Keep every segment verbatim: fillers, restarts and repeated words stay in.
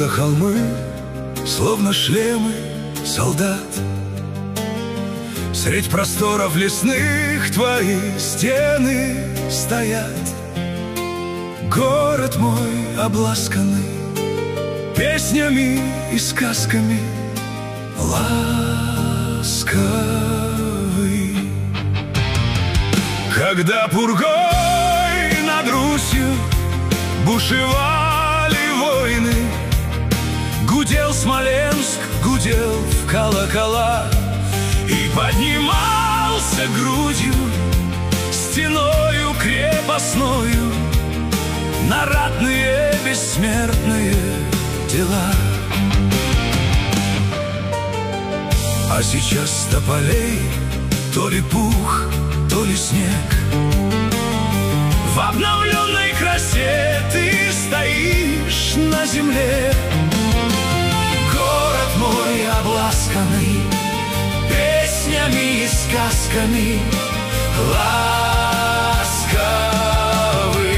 города холмы, словно шлемы солдат. Средь просторов лесных твои стены стоят. Город мой обласканный песнями и сказками, ласковый. Когда пургой над Русью бушевали войны, гудел Смоленск, гудел в колокола и поднимался грудью стеною крепостною на ратные бессмертные дела. А сейчас с тополей то ли пух, то ли снег. В обновленной красе ты стоишь на земле. Город мой обласканный песнями и сказками, ласковый.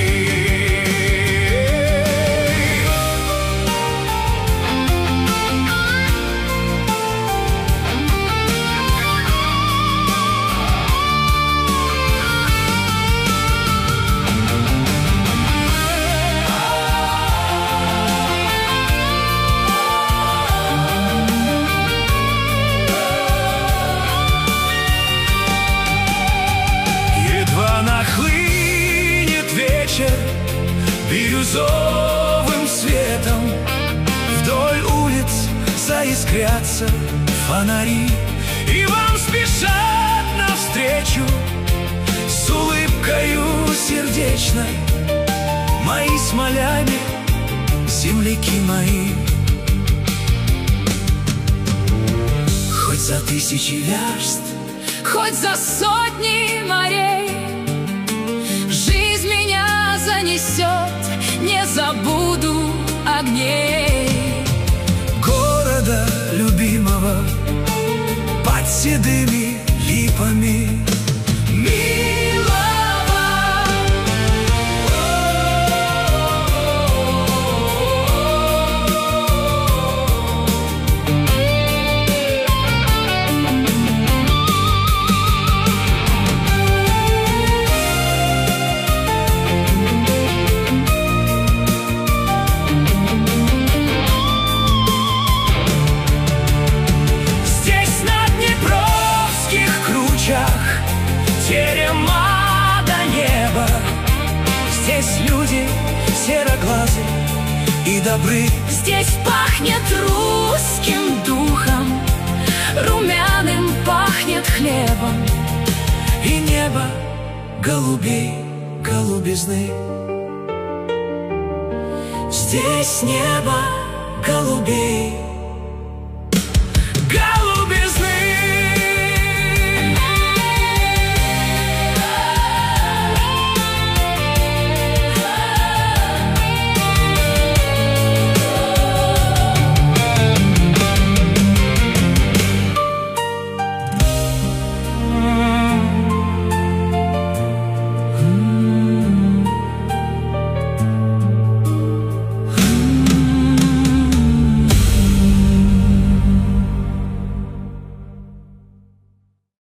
Бирюзовым светом вдоль улиц заискрятся фонари, и вам спешат навстречу с улыбкою сердечной мои смоляне, земляки мои. Хоть за тысячи верст, хоть за сотни морей, жизнь меня занесет, не забуду огней города любимого под седыми липами. Терема до неба, здесь люди сероглазы и добры. Здесь пахнет русским духом, румяным пахнет хлебом, и небо голубей, голубизны. Здесь небо голубей,